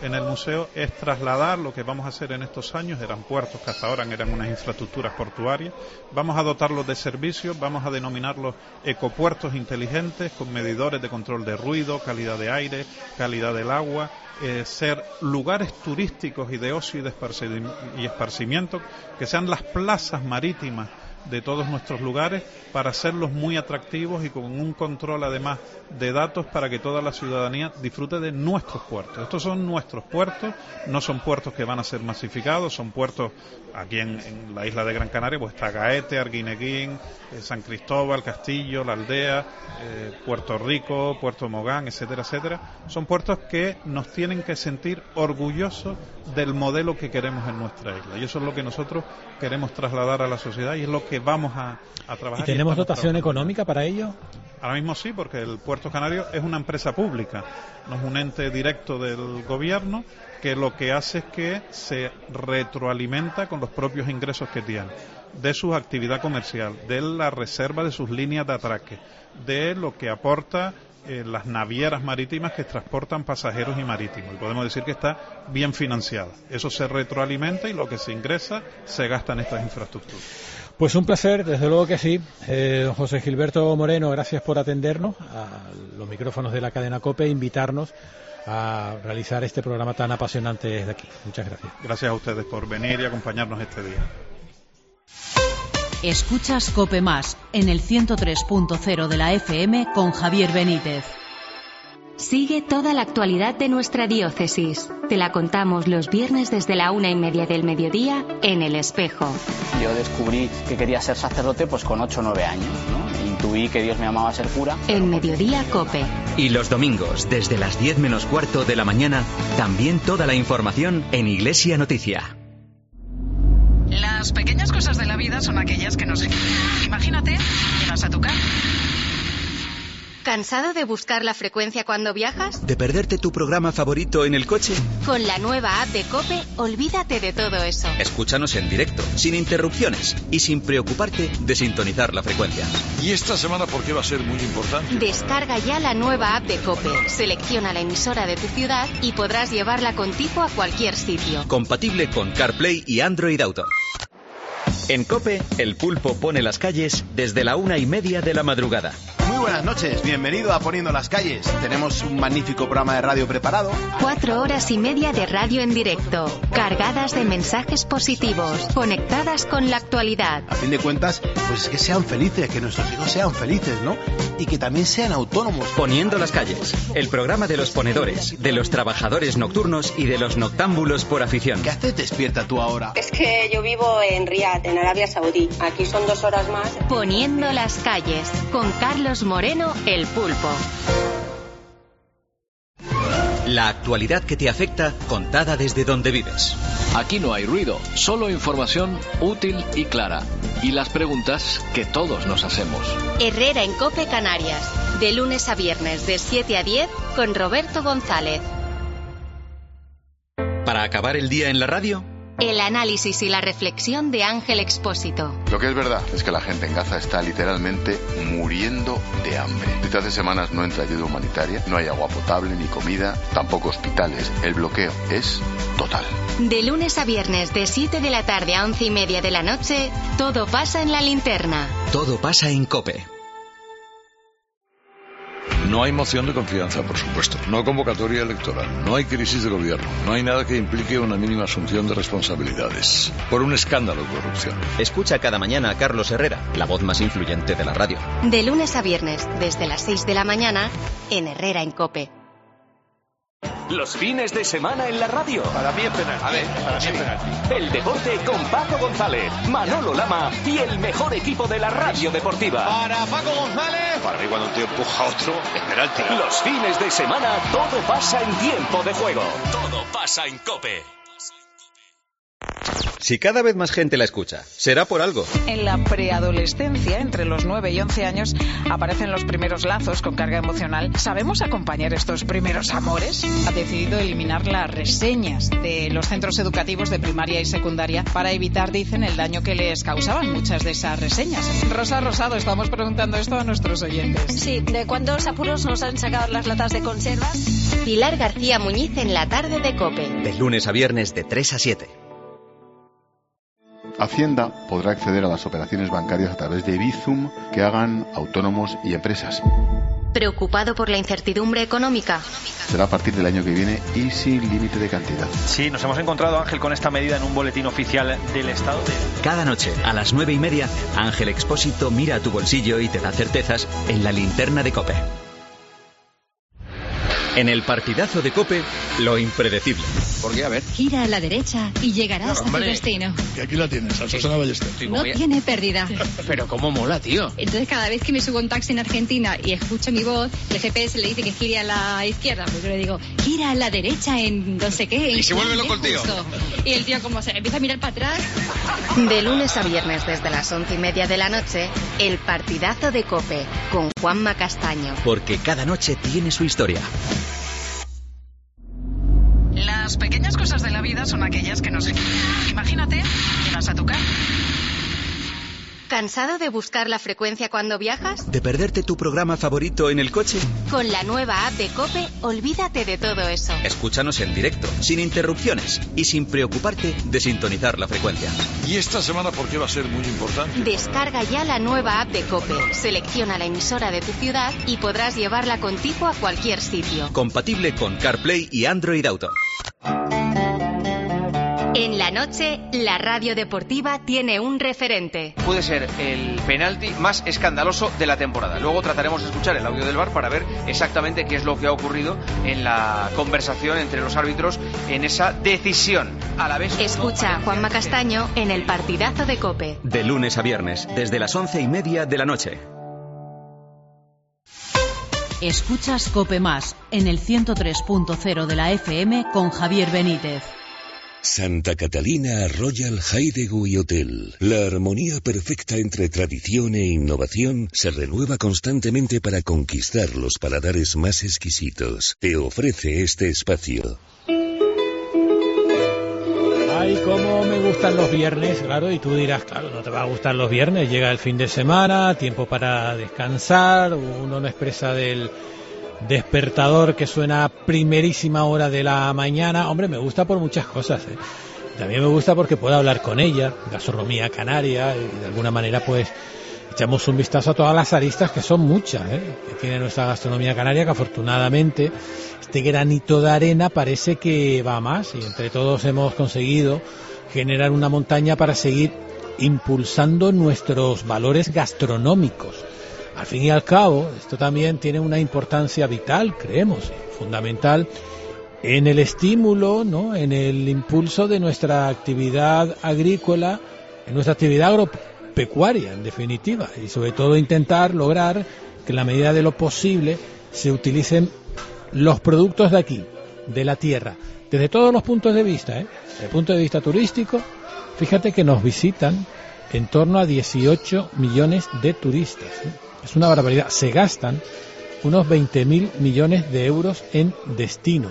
en el museo es trasladar lo que vamos a hacer en estos años, eran puertos que hasta ahora eran unas infraestructuras portuarias, vamos a dotarlos de servicios, vamos a denominarlos ecopuertos inteligentes con medidores de control de ruido, calidad de aire, calidad del agua, eh, ser lugares turísticos y de ocio y de esparci- y esparcimiento, que sean las plazas marítimas de todos nuestros lugares para hacerlos muy atractivos y con un control además de datos para que toda la ciudadanía disfrute de nuestros puertos. Estos son nuestros puertos, no son puertos que van a ser masificados, son puertos aquí en, en la isla de Gran Canaria, pues está Gaete, Arguineguín, eh, San Cristóbal, Castillo, La Aldea, eh, Puerto Rico, Puerto Mogán, etcétera, etcétera. Son puertos que nos tienen que sentir orgullosos del modelo que queremos en nuestra isla, y eso es lo que nosotros queremos trasladar a la sociedad y es lo que vamos a, a trabajar. ¿Y tenemos dotación económica para ello? Ahora mismo sí, porque el Puerto Canario es una empresa pública, no es un ente directo del gobierno, que lo que hace es que se retroalimenta con los propios ingresos que tiene, de su actividad comercial, de la reserva de sus líneas de atraque, de lo que aporta eh, las navieras marítimas que transportan pasajeros y marítimos. Y podemos decir que está bien financiada. Eso se retroalimenta y lo que se ingresa se gasta en estas infraestructuras. Pues un placer, desde luego que sí. Eh, don José Gilberto Moreno, gracias por atendernos a los micrófonos de la cadena COPE e invitarnos a realizar este programa tan apasionante desde aquí. Muchas gracias. Gracias a ustedes por venir y acompañarnos este día. Escuchas COPE Más en el ciento tres punto cero de la F M con Javier Benítez. Sigue toda la actualidad de nuestra diócesis. Te la contamos los viernes desde la una y media del mediodía en El Espejo. Yo descubrí que quería ser sacerdote pues con ocho o nueve años, ¿no? Intuí que Dios me llamaba a ser cura. En Mediodía COPE. Y los domingos, desde las diez menos cuarto de la mañana, también toda la información en Iglesia Noticia. Las pequeñas cosas de la vida son aquellas que nos... Imagínate, llegas a tu casa. ¿Cansado de buscar la frecuencia cuando viajas? ¿De perderte tu programa favorito en el coche? Con la nueva app de COPE, olvídate de todo eso. Escúchanos en directo, sin interrupciones y sin preocuparte de sintonizar la frecuencia. ¿Y esta semana por qué va a ser muy importante? Descarga ya la nueva app de COPE, selecciona la emisora de tu ciudad y podrás llevarla contigo a cualquier sitio. Compatible con CarPlay y Android Auto. En COPE, el pulpo pone las calles desde la una y media de la madrugada. Muy buenas noches, bienvenido a Poniendo las Calles. Tenemos un magnífico programa de radio preparado. Cuatro horas y media de radio en directo, cargadas de mensajes positivos, conectadas con la actualidad. A fin de cuentas, pues es que sean felices, que nuestros hijos sean felices, ¿no? Y que también sean autónomos. Poniendo las calles, el programa de los ponedores, de los trabajadores nocturnos y de los noctámbulos por afición. ¿Qué haces despierta tú ahora? Es que yo vivo en Riad, en Arabia Saudí. Aquí son dos horas más. Poniendo las calles, con Carlos Moreno, el pulpo. La actualidad que te afecta, contada desde donde vives. Aquí no hay ruido, solo información útil y clara. Y las preguntas que todos nos hacemos. Herrera en COPE Canarias, de lunes a viernes de siete a diez con Roberto González. Para acabar el día en la radio, el análisis y la reflexión de Ángel Expósito. Lo que es verdad es que la gente en Gaza está literalmente muriendo de hambre. Desde hace semanas no entra ayuda humanitaria, no hay agua potable ni comida, tampoco hospitales. El bloqueo es total. De lunes a viernes de siete de la tarde a once y media de la noche, todo pasa en la linterna. Todo pasa en COPE. No hay moción de confianza, por supuesto. No convocatoria electoral. No hay crisis de gobierno. No hay nada que implique una mínima asunción de responsabilidades. Por un escándalo de corrupción. Escucha cada mañana a Carlos Herrera, la voz más influyente de la radio. De lunes a viernes, desde las seis de la mañana, en Herrera en COPE. Los fines de semana en la radio. Para mí es penalti. A ver, para mí es penalti. El deporte con Paco González, Manolo Lama y el mejor equipo de la radio deportiva. Para Paco González. Para mí cuando un tío empuja a otro es penalti. Los fines de semana todo pasa en tiempo de juego. Todo pasa en COPE. Si cada vez más gente la escucha, será por algo. En la preadolescencia, entre los nueve y once años, aparecen los primeros lazos con carga emocional. ¿Sabemos acompañar estos primeros amores? Ha decidido eliminar las reseñas de los centros educativos de primaria y secundaria para evitar, dicen, el daño que les causaban muchas de esas reseñas. Rosa Rosado, estamos preguntando esto a nuestros oyentes. Sí, ¿de cuántos apuros nos han sacado las latas de conservas? Pilar García Muñiz en la tarde de COPE. De lunes a viernes de tres a siete. Hacienda podrá acceder a las operaciones bancarias a través de Bizum que hagan autónomos y empresas. ¿Preocupado por la incertidumbre económica? Será a partir del año que viene y sin límite de cantidad. Sí, nos hemos encontrado, Ángel, con esta medida en un boletín oficial del Estado. De... Cada noche, a las nueve y media, Ángel Expósito mira a tu bolsillo y te da certezas en la linterna de COPE. En el partidazo de COPE, lo impredecible. ¿Por qué? A ver. Gira a la derecha y llegarás a tu destino. Y aquí la tienes, a Susana Ballester. No tiene pérdida. Pero cómo mola, tío. Entonces cada vez que me subo a un taxi en Argentina y escucho mi voz, el G P S le dice que gire a la izquierda. Pues yo le digo, gira a la derecha en no sé qué. Y se vuelve loco el tío. Y el tío como se empieza a mirar para atrás. De lunes a viernes desde las once y media de la noche, el partidazo de COPE con Juanma Castaño. Porque cada noche tiene su historia. Las pequeñas cosas de la vida son aquellas que nos... Imagínate, llegas a tu casa. ¿Cansado de buscar la frecuencia cuando viajas? ¿De perderte tu programa favorito en el coche? Con la nueva app de COPE, olvídate de todo eso. Escúchanos en directo, sin interrupciones y sin preocuparte de sintonizar la frecuencia. ¿Y esta semana por qué va a ser muy importante? Descarga ya la nueva app de COPE, selecciona la emisora de tu ciudad y podrás llevarla contigo a cualquier sitio. Compatible con CarPlay y Android Auto. En la noche, la radio deportiva tiene un referente. Puede ser el penalti más escandaloso de la temporada. Luego trataremos de escuchar el audio del V A R para ver exactamente qué es lo que ha ocurrido en la conversación entre los árbitros en esa decisión. A la vez... Escucha a Juanma Castaño en el partidazo de COPE. De lunes a viernes, desde las once y media de la noche. Escuchas COPE Más en el ciento tres punto cero de la F M con Javier Benítez. Santa Catalina Royal Hideaway Hotel. La armonía perfecta entre tradición e innovación se renueva constantemente para conquistar los paladares más exquisitos. Te ofrece este espacio. Ay, cómo me gustan los viernes, claro, y tú dirás, claro, no te va a gustar los viernes, llega el fin de semana, tiempo para descansar, uno no expresa del despertador que suena a primerísima hora de la mañana. Hombre, me gusta por muchas cosas, ¿eh? También me gusta porque puedo hablar con ella, gastronomía canaria, y de alguna manera pues echamos un vistazo a todas las aristas, que son muchas, ¿eh?, que tiene nuestra gastronomía canaria, que afortunadamente este granito de arena parece que va más, y entre todos hemos conseguido generar una montaña para seguir impulsando nuestros valores gastronómicos. Al fin y al cabo, esto también tiene una importancia vital, creemos, fundamental, en el estímulo, ¿no?, en el impulso de nuestra actividad agrícola, en nuestra actividad agropecuaria, en definitiva, y sobre todo intentar lograr que en la medida de lo posible se utilicen los productos de aquí, de la tierra, desde todos los puntos de vista, ¿eh? Desde el punto de vista turístico, fíjate que nos visitan en torno a dieciocho millones de turistas, ¿eh? Es una barbaridad. Se gastan unos veinte mil millones de euros en destino.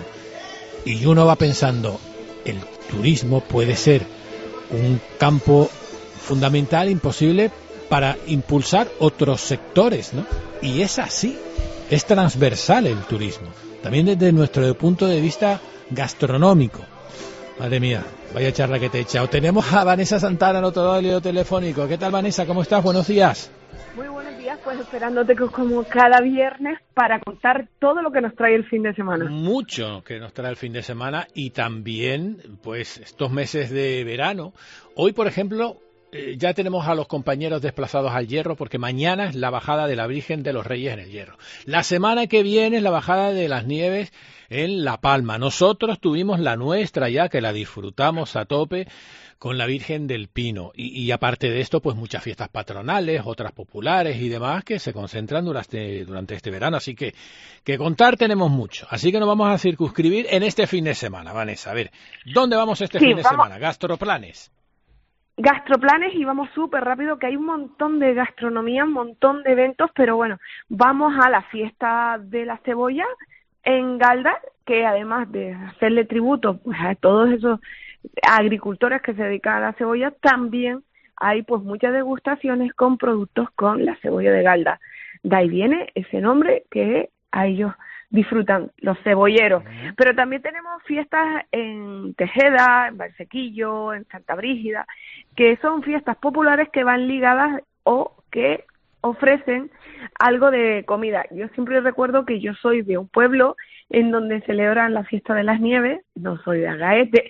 Y uno va pensando, el turismo puede ser un campo fundamental, imposible, para impulsar otros sectores, ¿no? Y es así, es transversal el turismo, también desde nuestro punto de vista gastronómico. Madre mía, vaya charla que te he echado. Tenemos a Vanessa Santana en otro lado telefónico. ¿Qué tal, Vanessa? ¿Cómo estás? Buenos días. Muy buenos días, pues esperándote como cada viernes para contar todo lo que nos trae el fin de semana. Mucho que nos trae el fin de semana y también pues estos meses de verano. Hoy, por ejemplo, eh, ya tenemos a los compañeros desplazados al Hierro, porque mañana es la bajada de la Virgen de los Reyes en el Hierro. La semana que viene es la bajada de las Nieves en La Palma. Nosotros tuvimos la nuestra ya, que la disfrutamos a tope, con la Virgen del Pino, y, y aparte de esto, pues muchas fiestas patronales, otras populares y demás que se concentran durante, durante este verano, así que que contar tenemos mucho, así que nos vamos a circunscribir en este fin de semana. Vanessa, a ver, ¿dónde vamos este sí, fin de vamos... semana? Gastroplanes. Gastroplanes, y vamos súper rápido, que hay un montón de gastronomía, un montón de eventos, pero bueno, vamos a la fiesta de la cebolla en Galda, que además de hacerle tributo pues a todos esos agricultores que se dedican a la cebolla, también hay pues muchas degustaciones con productos con la cebolla de Galda. De ahí viene ese nombre que a ellos disfrutan los cebolleros. Uh-huh. Pero también tenemos fiestas en Tejeda, en Valsequillo, en Santa Brígida, que son fiestas populares que van ligadas o que ofrecen algo de comida. Yo siempre recuerdo que yo soy de un pueblo en donde celebran la fiesta de las nieves, no soy de Agaete,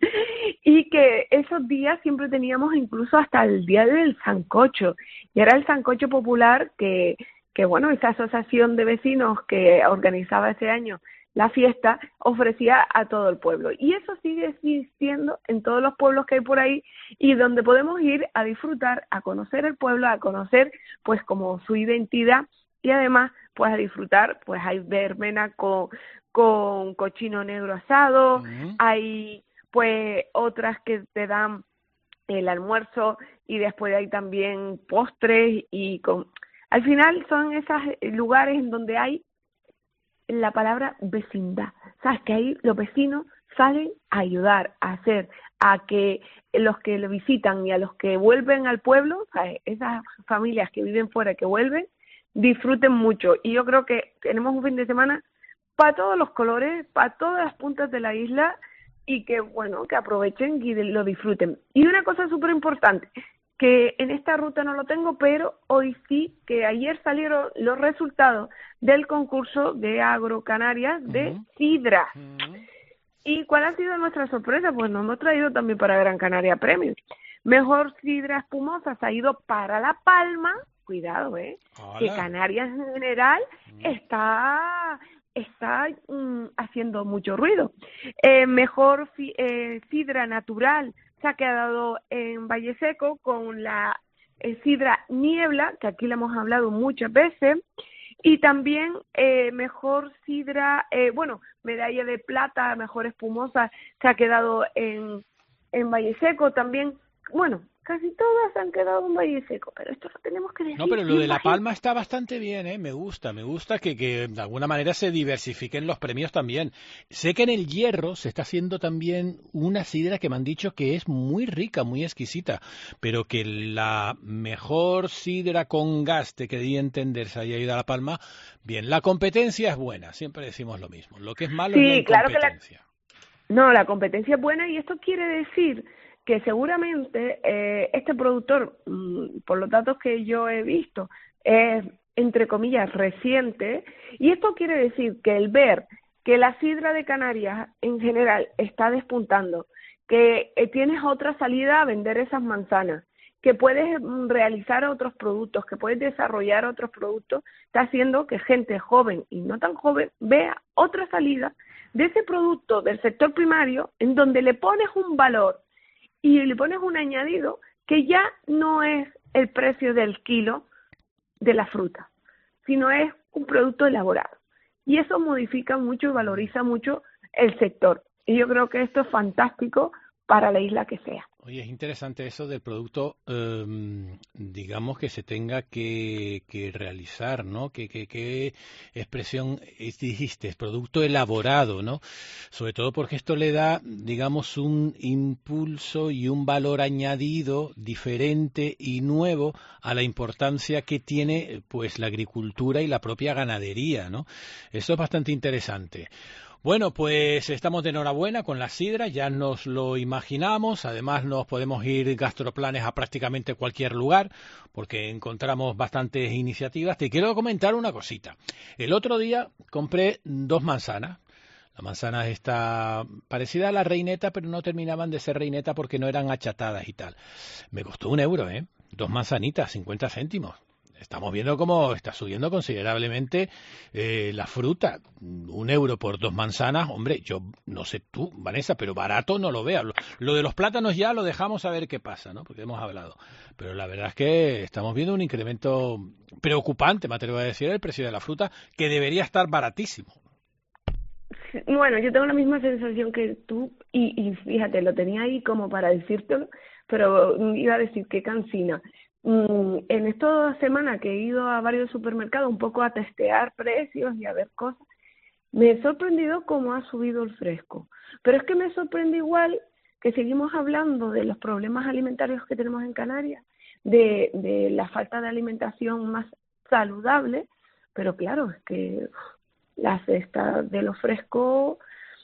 y que esos días siempre teníamos incluso hasta el día del sancocho, y era el sancocho popular que, que bueno, esa asociación de vecinos que organizaba ese año la fiesta ofrecía a todo el pueblo, y eso sigue existiendo en todos los pueblos que hay por ahí, y donde podemos ir a disfrutar, a conocer el pueblo, a conocer pues como su identidad, y además pues a disfrutar, pues hay verbena con, con cochino negro asado, uh-huh. hay pues otras que te dan el almuerzo y después hay también postres, y con al final son esos lugares en donde hay la palabra vecindad, sabes que ahí los vecinos salen a ayudar, a hacer, a que los que lo visitan y a los que vuelven al pueblo, ¿sabes? Esas familias que viven fuera que vuelven, disfruten mucho. Y yo creo que tenemos un fin de semana para todos los colores, para todas las puntas de la isla, y que bueno, que aprovechen y lo disfruten. Y una cosa súper importante, que en esta ruta no lo tengo, pero hoy sí, que ayer salieron los resultados del concurso de Agrocanarias de uh-huh. sidra. Uh-huh. ¿Y cuál ha sido nuestra sorpresa? Pues nos hemos traído también para Gran Canaria Premium. Mejor sidra espumosa se ha ido para La Palma, cuidado, ¿eh? Hola. Que Canarias en general uh-huh. está... está mm, haciendo mucho ruido. Eh, mejor fi, eh, sidra natural se ha quedado en Valle Seco con la eh, sidra Niebla, que aquí la hemos hablado muchas veces, y también eh, mejor sidra, eh, bueno, medalla de plata, mejor espumosa, se ha quedado en, en Valle Seco también. Bueno, casi todas han quedado en Valle Seco, pero esto lo tenemos que decir. No, pero lo de La Palma está bastante bien, ¿eh? Me gusta, me gusta que, que de alguna manera se diversifiquen los premios también. Sé que en el Hierro se está haciendo también una sidra que me han dicho que es muy rica, muy exquisita, pero que la mejor sidra con gas, te quería entender, se haya ido a La Palma. Bien, la competencia es buena, siempre decimos lo mismo. Lo que es malo sí, es la claro competencia. Que la... No, la competencia es buena, y esto quiere decir que seguramente eh, este productor, mmm, por los datos que yo he visto, es, entre comillas, reciente, y esto quiere decir que el ver que la sidra de Canarias en general está despuntando, que eh, tienes otra salida a vender esas manzanas, que puedes mm, realizar otros productos, que puedes desarrollar otros productos, está haciendo que gente joven y no tan joven vea otra salida de ese producto del sector primario, en donde le pones un valor y le pones un añadido que ya no es el precio del kilo de la fruta, sino es un producto elaborado. Y eso modifica mucho y valoriza mucho el sector. Y yo creo que esto es fantástico para la isla que sea. Oye, es interesante eso del producto, eh, digamos, que se tenga que, que realizar, ¿no? ¿Qué que, que expresión dijiste? Producto elaborado, ¿no? Sobre todo porque esto le da, digamos, un impulso y un valor añadido diferente y nuevo a la importancia que tiene, pues, la agricultura y la propia ganadería, ¿no? Eso es bastante interesante. Bueno, pues estamos de enhorabuena con la sidra, ya nos lo imaginamos, además nos podemos ir gastroplanes a prácticamente cualquier lugar, porque encontramos bastantes iniciativas. Te quiero comentar una cosita. El otro día compré dos manzanas. La manzana está parecida a la reineta, pero no terminaban de ser reineta porque no eran achatadas y tal. Me costó un euro, ¿eh? Dos manzanitas, cincuenta céntimos. Estamos viendo cómo está subiendo considerablemente eh, la fruta. Un euro por dos manzanas, hombre, yo no sé tú, Vanessa, pero barato no lo veo. Lo, lo de los plátanos ya lo dejamos a ver qué pasa, ¿no? Porque hemos hablado. Pero la verdad es que estamos viendo un incremento preocupante, me atrevo a decir, el precio de la fruta, que debería estar baratísimo. Bueno, yo tengo la misma sensación que tú y, y fíjate, lo tenía ahí como para decírtelo, pero iba a decir qué cansina. En esta semana que he ido a varios supermercados un poco a testear precios y a ver cosas, me he sorprendido cómo ha subido el fresco. Pero es que me sorprende igual que seguimos hablando de los problemas alimentarios que tenemos en Canarias, de, de la falta de alimentación más saludable, pero claro, es que la cesta de lo fresco,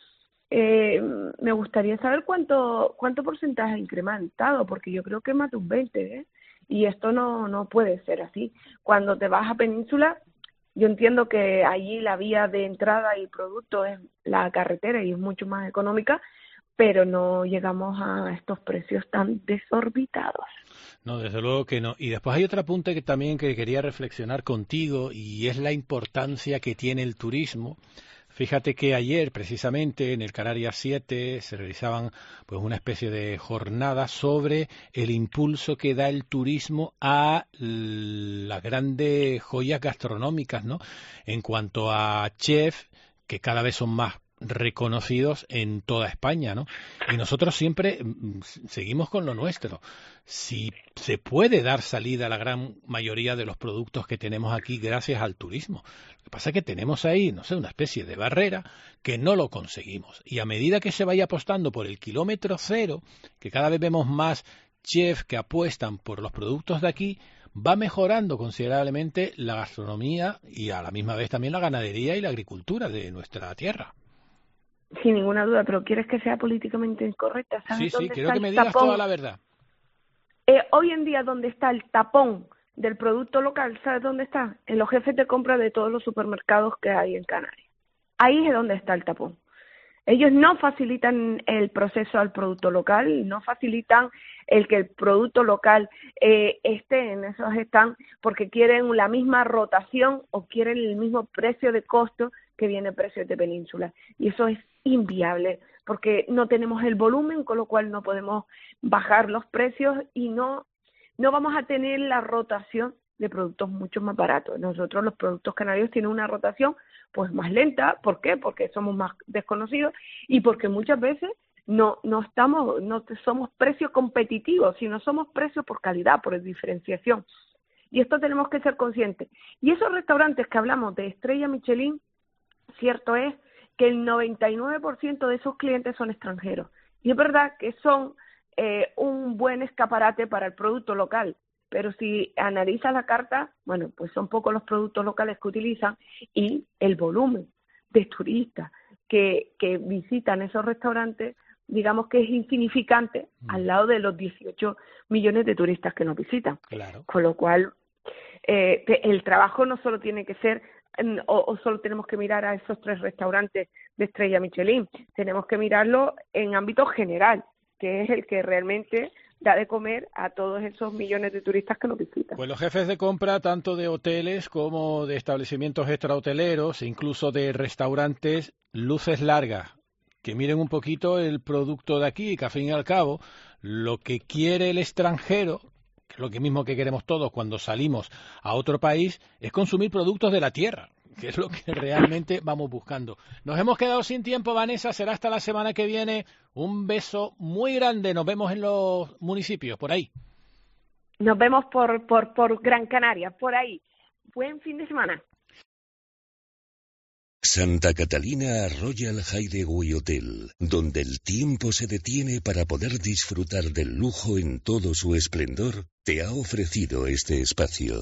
eh, me gustaría saber cuánto cuánto porcentaje ha incrementado, porque yo creo que más de un veinte, ¿eh? Y esto no, no puede ser así. Cuando te vas a Península, yo entiendo que allí la vía de entrada y producto es la carretera y es mucho más económica, pero no llegamos a estos precios tan desorbitados. No, desde luego que no. Y después hay otro apunte que también que quería reflexionar contigo, y es la importancia que tiene el turismo. Fíjate que ayer, precisamente, en el Canarias siete se realizaban pues una especie de jornada sobre el impulso que da el turismo a las grandes joyas gastronómicas, ¿no? En cuanto a chefs, que cada vez son más reconocidos en toda España, ¿no? Y nosotros siempre seguimos con lo nuestro. Si se puede dar salida a la gran mayoría de los productos que tenemos aquí gracias al turismo. Lo que pasa es que tenemos ahí, no sé, una especie de barrera que no lo conseguimos. Y a medida que se vaya apostando por el kilómetro cero, que cada vez vemos más chefs que apuestan por los productos de aquí, va mejorando considerablemente la gastronomía y a la misma vez también la ganadería y la agricultura de nuestra tierra. Sin ninguna duda, pero ¿quieres que sea políticamente incorrecta? Sí, sí, quiero que me digas tapón? toda la verdad. Eh, hoy en día, ¿dónde está el tapón del producto local? ¿Sabes dónde está? En los jefes de compra de todos los supermercados que hay en Canarias. Ahí es donde está el tapón. Ellos no facilitan el proceso al producto local, no facilitan el que el producto local eh, esté en esos stands porque quieren la misma rotación o quieren el mismo precio de costo que viene precio de Península. Y eso es inviable porque no tenemos el volumen, con lo cual no podemos bajar los precios y no, no vamos a tener la rotación de productos mucho más baratos. Nosotros los productos canarios tienen una rotación pues más lenta. ¿Por qué? Porque somos más desconocidos y porque muchas veces no no estamos no somos precios competitivos, sino somos precios por calidad, por diferenciación. Y esto tenemos que ser conscientes. Y esos restaurantes que hablamos de estrella Michelin, cierto es que el noventa y nueve por ciento de esos clientes son extranjeros. Y es verdad que son eh, un buen escaparate para el producto local. Pero si analizas la carta, bueno, pues son pocos los productos locales que utilizan y el volumen de turistas que, que visitan esos restaurantes, digamos que es insignificante mm. al lado de los dieciocho millones de turistas que nos visitan. Claro. Con lo cual, eh, el trabajo no solo tiene que ser, o, o solo tenemos que mirar a esos tres restaurantes de estrella Michelin, tenemos que mirarlo en ámbito general, que es el que realmente da de comer a todos esos millones de turistas que nos visitan. Pues los jefes de compra, tanto de hoteles como de establecimientos extrahoteleros, e incluso de restaurantes, luces largas, que miren un poquito el producto de aquí, que al fin y al cabo, lo que quiere el extranjero, que es lo que mismo que queremos todos cuando salimos a otro país, es consumir productos de la tierra, que es lo que realmente vamos buscando. Nos hemos quedado sin tiempo, Vanessa, será hasta la semana que viene. Un beso muy grande, nos vemos en los municipios, por ahí. Nos vemos por, por, por Gran Canaria, por ahí. Buen fin de semana. Santa Catalina Royal Hideaway Hotel, donde el tiempo se detiene para poder disfrutar del lujo en todo su esplendor, te ha ofrecido este espacio.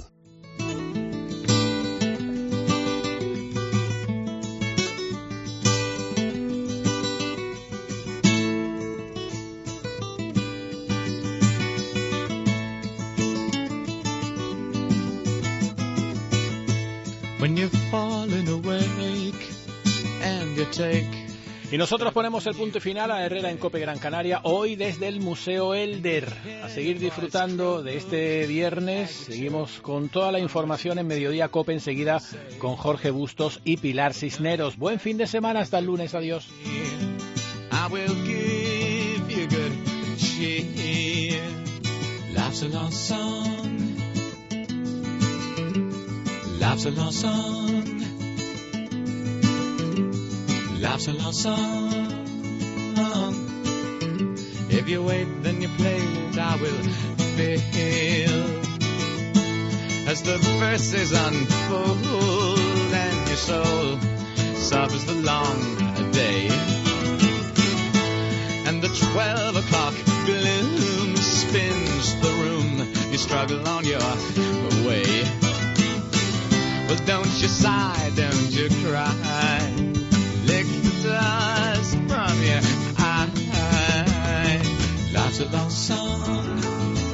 Y nosotros ponemos el punto final a Herrera en Cope Gran Canaria, hoy desde el Museo Elder. A seguir disfrutando de este viernes. Seguimos con toda la información en Mediodía Cope, enseguida con Jorge Bustos y Pilar Cisneros. Buen fin de semana, hasta el lunes, adiós. Laughs a lost song. If you wait, then you play, and I will feel as the verses unfold, and your soul suffers the long day, and the twelve o'clock gloom spins the room. You struggle on your way. Well, don't you sigh, don't you cry. Lick the dust from your eye. Life's a long song.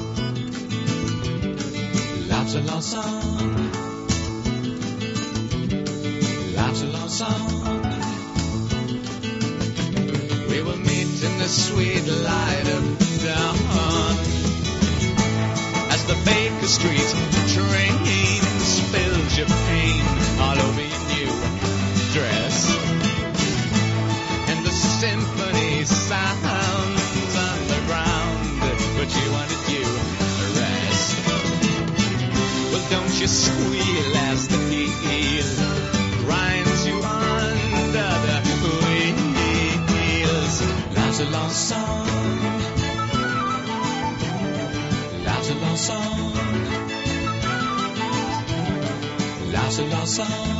Life's a long song. Life's a long song. We will meet in the sweet light of dawn as the Baker Street train spills your pain all over your new dress, and the symphony sounds on the ground, but you wanted you rest. Well, don't you squeal as the heel grinds you under the wheels. Life's a long song. Life's a long song. Life's a long song.